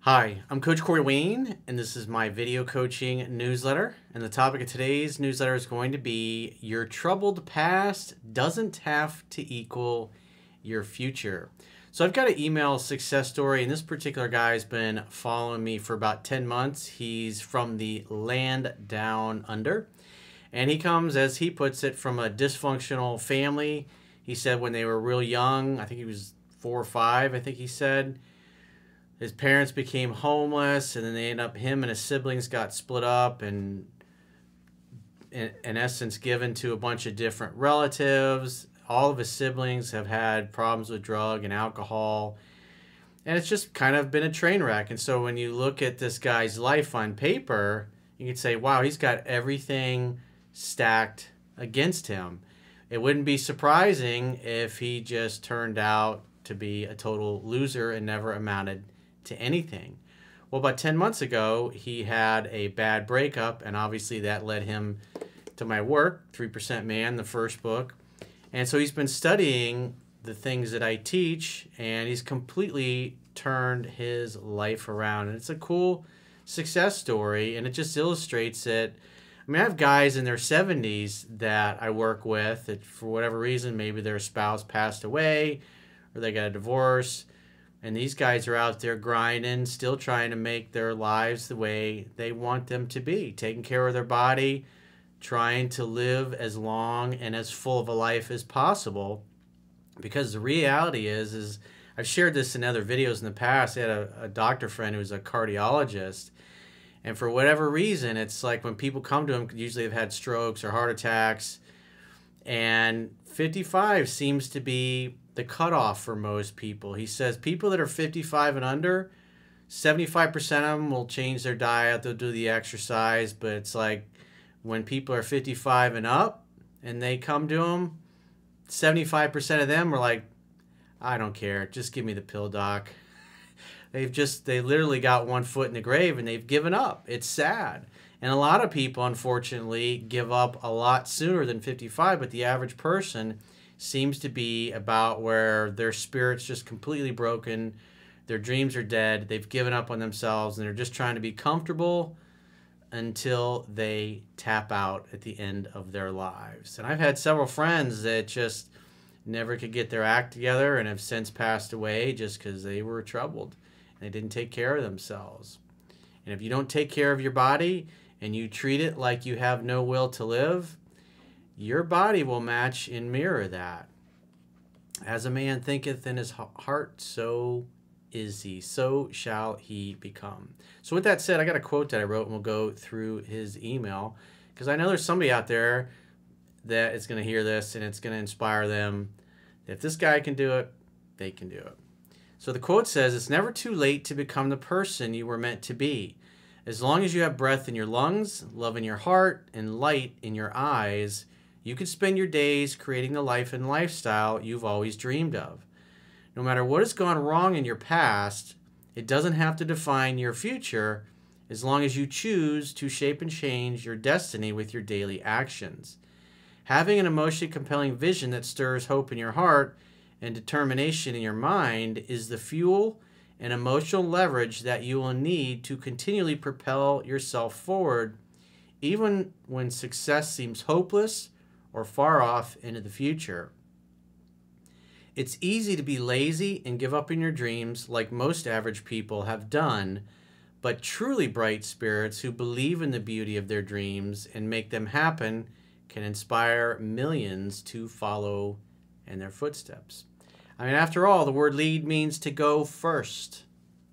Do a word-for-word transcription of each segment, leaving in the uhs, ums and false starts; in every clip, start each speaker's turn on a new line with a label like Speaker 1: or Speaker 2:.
Speaker 1: Hi, I'm Coach Corey Wayne, and this is my video coaching newsletter. And the topic of today's newsletter is going to be your troubled past doesn't have to equal your future. So I've got an email success story, and this particular guy's been following me for about ten months. He's from the land down under, and he comes, as he puts it, from a dysfunctional family. He said when they were real young, I think he was four or five, I think he said, his parents became homeless, and then they ended up, him and his siblings got split up and, in, in essence, given to a bunch of different relatives. All of his siblings have had problems with drug and alcohol, and it's just kind of been a train wreck. And so when you look at this guy's life on paper, you can say, wow, he's got everything stacked against him. It wouldn't be surprising if he just turned out to be a total loser and never amounted to anything. Well, about ten months ago, he had a bad breakup, and obviously that led him to my work, three percent Man, the first book. And so he's been studying the things that I teach, and he's completely turned his life around. And it's a cool success story, and it just illustrates it. I mean, I have guys in their seventies that I work with that for whatever reason, maybe their spouse passed away or they got a divorce. And these guys are out there grinding, still trying to make their lives the way they want them to be, taking care of their body, trying to live as long and as full of a life as possible. Because the reality is, is I've shared this in other videos in the past. I had a, a doctor friend who's a cardiologist. And for whatever reason, it's like when people come to him, usually they've had strokes or heart attacks. And fifty-five seems to be the cutoff for most people. He says people that are fifty-five and under, seventy-five percent of them will change their diet, they'll do the exercise, but it's like when people are fifty-five and up and they come to him, seventy-five percent of them are like, I don't care, just give me the pill, doc. They've just, they literally got one foot in the grave and they've given up. It's sad. And a lot of people, unfortunately, give up a lot sooner than fifty-five, but the average person seems to be about where their spirit's just completely broken, their dreams are dead, they've given up on themselves, and they're just trying to be comfortable until they tap out at the end of their lives. And I've had several friends that just never could get their act together and have since passed away just because they were troubled and they didn't take care of themselves. And if you don't take care of your body and you treat it like you have no will to live, your body will match and mirror that. As a man thinketh in his heart, so is he. So shall he become. So with that said, I got a quote that I wrote, and we'll go through his email, because I know there's somebody out there that is going to hear this, and it's going to inspire them. If this guy can do it, they can do it. So the quote says, it's never too late to become the person you were meant to be. As long as you have breath in your lungs, love in your heart, and light in your eyes, you can spend your days creating the life and lifestyle you've always dreamed of. No matter what has gone wrong in your past, it doesn't have to define your future as long as you choose to shape and change your destiny with your daily actions. Having an emotionally compelling vision that stirs hope in your heart and determination in your mind is the fuel and emotional leverage that you will need to continually propel yourself forward, even when success seems hopeless or far off into the future. It's easy to be lazy and give up in your dreams like most average people have done, but truly bright spirits who believe in the beauty of their dreams and make them happen can inspire millions to follow in their footsteps. I mean, after all, the word lead means to go first.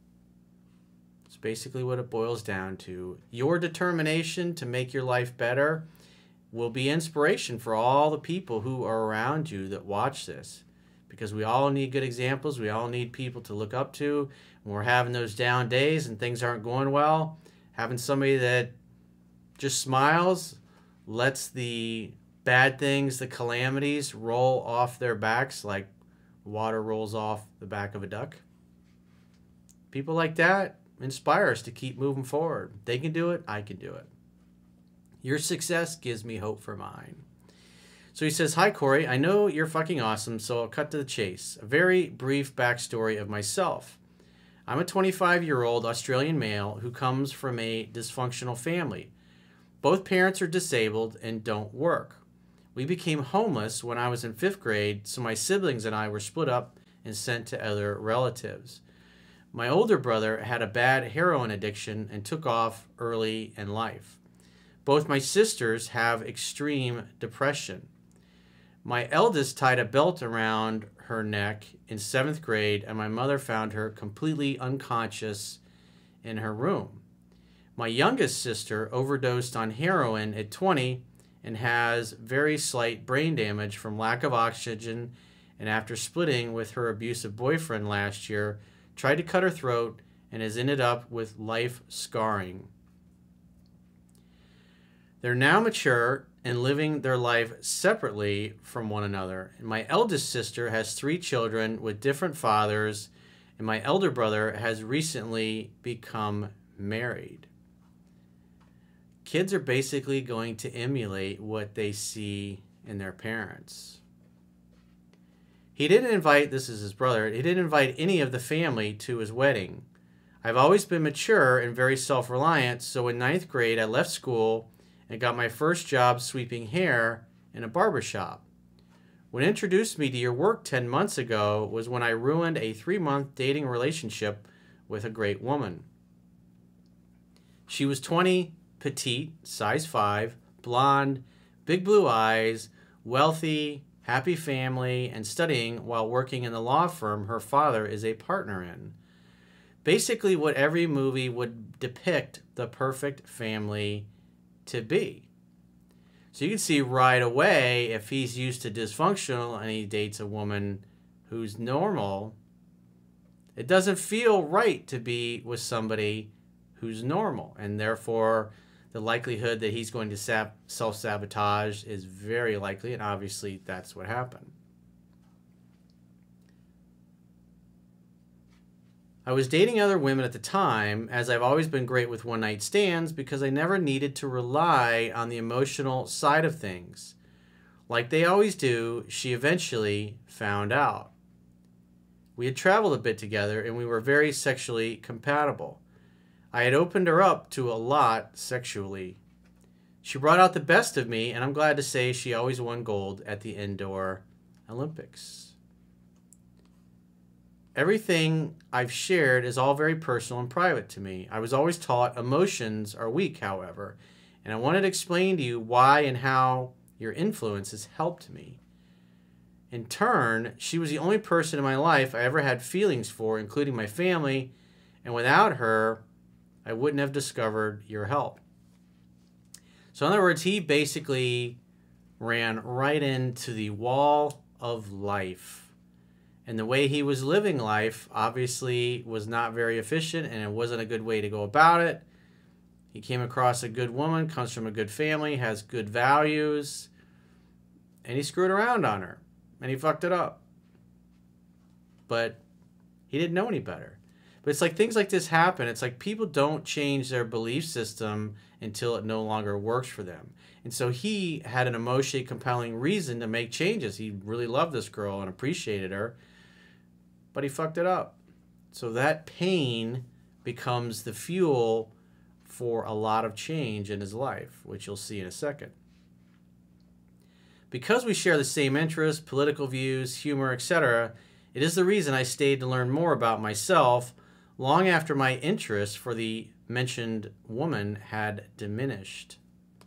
Speaker 1: It's basically what it boils down to. Your determination to make your life better will be inspiration for all the people who are around you that watch this, because we all need good examples. We all need people to look up to. When we're having those down days and things aren't going well, having somebody that just smiles, lets the bad things, the calamities roll off their backs like water rolls off the back of a duck. People like that inspire us to keep moving forward. They can do it, I can do it. Your success gives me hope for mine. So he says, hi, Corey. I know you're fucking awesome, so I'll cut to the chase. A very brief backstory of myself. I'm a twenty-five-year-old Australian male who comes from a dysfunctional family. Both parents are disabled and don't work. We became homeless when I was in fifth grade, so my siblings and I were split up and sent to other relatives. My older brother had a bad heroin addiction and took off early in life. Both my sisters have extreme depression. My eldest tied a belt around her neck in seventh grade, and my mother found her completely unconscious in her room. My youngest sister overdosed on heroin at twenty and has very slight brain damage from lack of oxygen, and after splitting with her abusive boyfriend last year, tried to cut her throat and has ended up with life scarring. They're now mature and living their life separately from one another. And my eldest sister has three children with different fathers, and my elder brother has recently become married. Kids are basically going to emulate what they see in their parents. He didn't invite, this is his brother, he didn't invite any of the family to his wedding. I've always been mature and very self-reliant, so in ninth grade I left school and got my first job sweeping hair in a barber shop. What introduced me to your work ten months ago was when I ruined a three-month dating relationship with a great woman. She was twenty, petite, size five, blonde, big blue eyes, wealthy, happy family, and studying while working in the law firm her father is a partner in. Basically what every movie would depict the perfect family to be. So you can see right away if he's used to dysfunctional and he dates a woman who's normal, it doesn't feel right to be with somebody who's normal, and therefore the likelihood that he's going to self-sabotage is very likely, and obviously that's what happened. I was dating other women at the time, as I've always been great with one-night stands because I never needed to rely on the emotional side of things. Like they always do, she eventually found out. We had traveled a bit together and we were very sexually compatible. I had opened her up to a lot sexually. She brought out the best of me, and I'm glad to say she always won gold at the indoor Olympics. Everything I've shared is all very personal and private to me. I was always taught emotions are weak, however, and I wanted to explain to you why and how your influence has helped me. In turn, she was the only person in my life I ever had feelings for, including my family, and without her, I wouldn't have discovered your help. So in other words, he basically ran right into the wall of life. And the way he was living life obviously was not very efficient, and it wasn't a good way to go about it. He came across a good woman, comes from a good family, has good values, and he screwed around on her, and he fucked it up. But he didn't know any better. But it's like things like this happen. It's like people don't change their belief system until it no longer works for them. And so he had an emotionally compelling reason to make changes. He really loved this girl and appreciated her, but he fucked it up. So that pain becomes the fuel for a lot of change in his life, which you'll see in a second. Because we share the same interests, political views, humor, et cetera, it is the reason I stayed to learn more about myself long after my interest for the mentioned woman had diminished.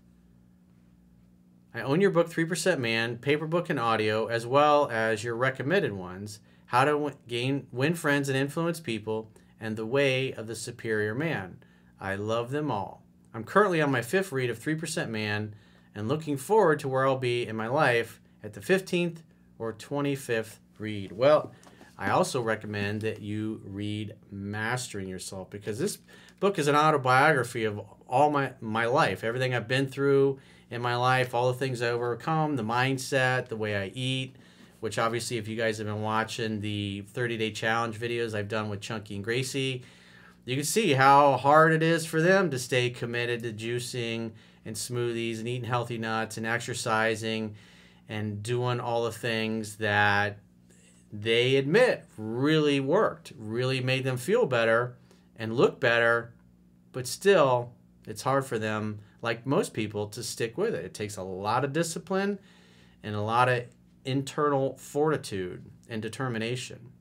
Speaker 1: I own your book, three percent Man, paper book and audio, as well as your recommended ones, How to Gain, Win Friends and Influence People, and The Way of the Superior Man. I love them all. I'm currently on my fifth read of three percent Man and looking forward to where I'll be in my life at the fifteenth or twenty-fifth read. Well, I also recommend that you read Mastering Yourself, because this book is an autobiography of all my, my life, everything I've been through in my life, all the things I've overcome, the mindset, the way I eat, which obviously if you guys have been watching the thirty day challenge videos I've done with Chunky and Gracie, you can see how hard it is for them to stay committed to juicing and smoothies and eating healthy nuts and exercising and doing all the things that they admit really worked, really made them feel better and look better, but still it's hard for them, like most people, to stick with it. It takes a lot of discipline and a lot of internal fortitude and determination.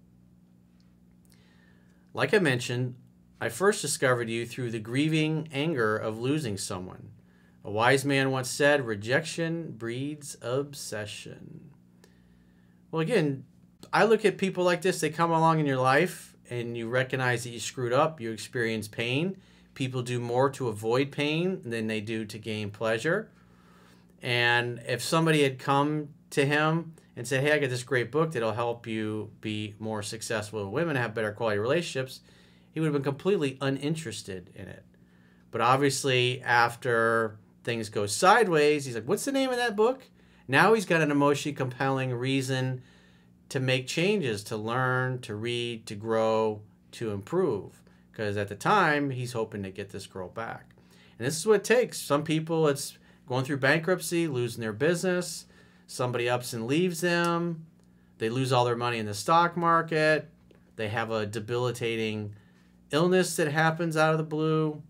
Speaker 1: Like I mentioned, I first discovered you through the grieving anger of losing someone. A wise man once said, rejection breeds obsession. Well, again, I look at people like this. They come along in your life and you recognize that you screwed up. You experience pain. People do more to avoid pain than they do to gain pleasure. And if somebody had come to him and said, hey, I got this great book that'll help you be more successful with women, have better quality relationships, he would have been completely uninterested in it. But obviously, after things go sideways, he's like, what's the name of that book? Now he's got an emotionally compelling reason to make changes, to learn, to read, to grow, to improve. Because at the time, he's hoping to get this girl back. And this is what it takes. Some people, it's going through bankruptcy, losing their business. Somebody ups and leaves them. They lose all their money in the stock market. They have a debilitating illness that happens out of the blue.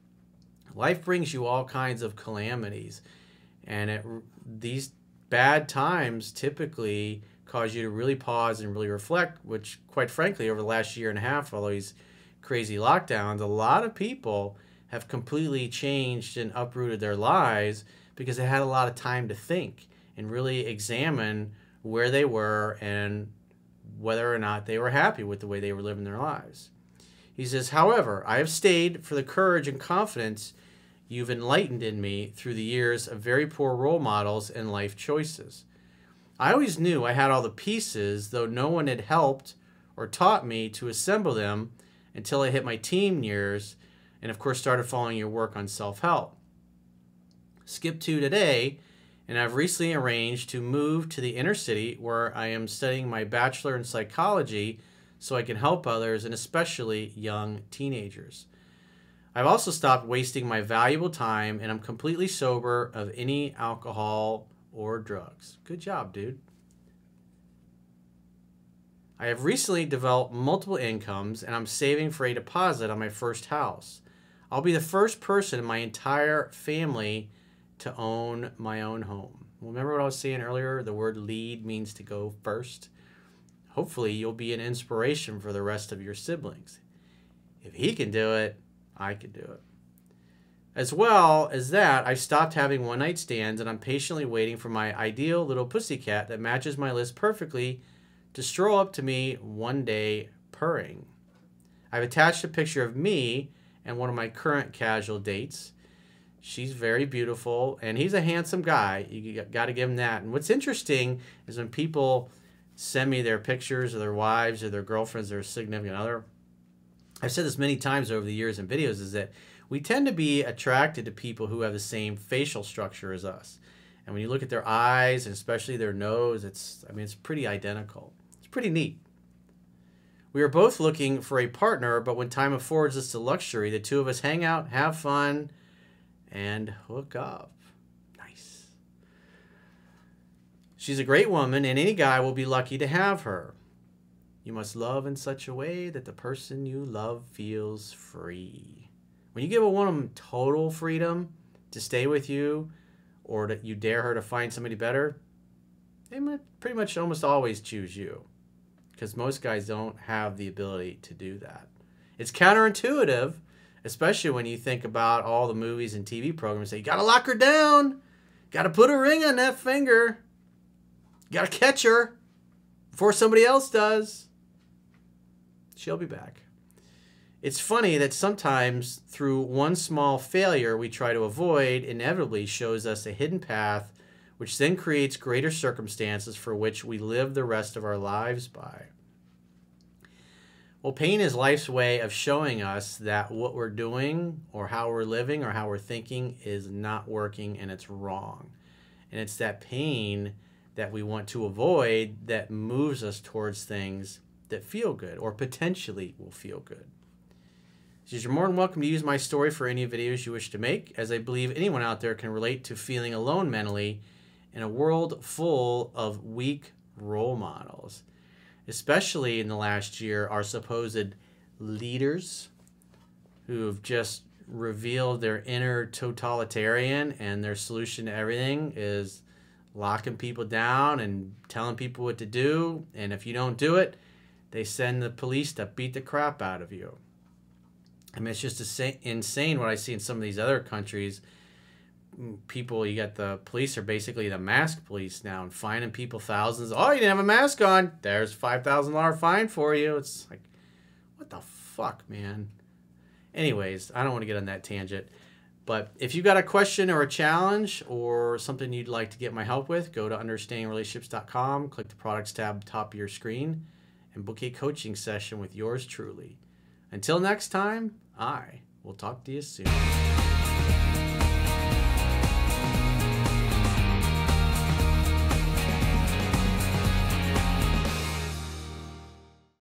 Speaker 1: Life brings you all kinds of calamities. And it, these bad times typically cause you to really pause and really reflect, which, quite frankly, over the last year and a half, all these crazy lockdowns, a lot of people have completely changed and uprooted their lives because they had a lot of time to think and really examine where they were and whether or not they were happy with the way they were living their lives. He says, however, I have stayed for the courage and confidence you've enlightened in me through the years of very poor role models and life choices. I always knew I had all the pieces, though no one had helped or taught me to assemble them until I hit my teen years and, of course, started following your work on self-help. Skip to today, and I've recently arranged to move to the inner city where I am studying my bachelor in psychology so I can help others, and especially young teenagers. I've also stopped wasting my valuable time, and I'm completely sober of any alcohol or drugs. Good job, dude. I have recently developed multiple incomes, and I'm saving for a deposit on my first house. I'll be the first person in my entire family to own my own home. Remember what I was saying earlier? The word lead means to go first. Hopefully, you'll be an inspiration for the rest of your siblings. If he can do it, I can do it. As well as that, I've stopped having one-night stands, and I'm patiently waiting for my ideal little pussycat that matches my list perfectly to stroll up to me one day purring. I've attached a picture of me and one of my current casual dates. She's very beautiful, and he's a handsome guy. You got to give him that. And what's interesting is when people send me their pictures of their wives or their girlfriends or significant other, I've said this many times over the years in videos, is that we tend to be attracted to people who have the same facial structure as us. And when you look at their eyes, and especially their nose, it's, I mean, it's pretty identical. It's pretty neat. We are both looking for a partner, but when time affords us the luxury, the two of us hang out, have fun, and hook up. Nice. She's a great woman, and any guy will be lucky to have her. You must love in such a way that the person you love feels free. When you give a woman total freedom to stay with you, or that you dare her to find somebody better, they might pretty much almost always choose you, because most guys don't have the ability to do that. It's counterintuitive, especially when you think about all the movies and T V programs that you gotta lock her down, gotta put a ring on that finger, gotta catch her before somebody else does. She'll be back. It's funny that sometimes through one small failure we try to avoid inevitably shows us a hidden path, which then creates greater circumstances for which we live the rest of our lives by. Well, pain is life's way of showing us that what we're doing or how we're living or how we're thinking is not working, and it's wrong. And it's that pain that we want to avoid that moves us towards things that feel good or potentially will feel good. So you're more than welcome to use my story for any videos you wish to make, as I believe anyone out there can relate to feeling alone mentally in a world full of weak role models. especially in the last year, our supposed leaders who have just revealed their inner totalitarian, and their solution to everything is locking people down and telling people what to do. And if you don't do it, they send the police to beat the crap out of you. I mean, it's just insane what I see in some of these other countries. People, you got the police are basically the mask police now, and fining people thousands. Oh, you didn't have a mask on. There's five thousand dollars fine for you. It's like, what the fuck, man? Anyways, I don't want to get on that tangent. But if you've got a question or a challenge or something you'd like to get my help with, go to understanding relationships dot com, click the products tab top of your screen, and book a coaching session with yours truly. Until next time, I will talk to you soon.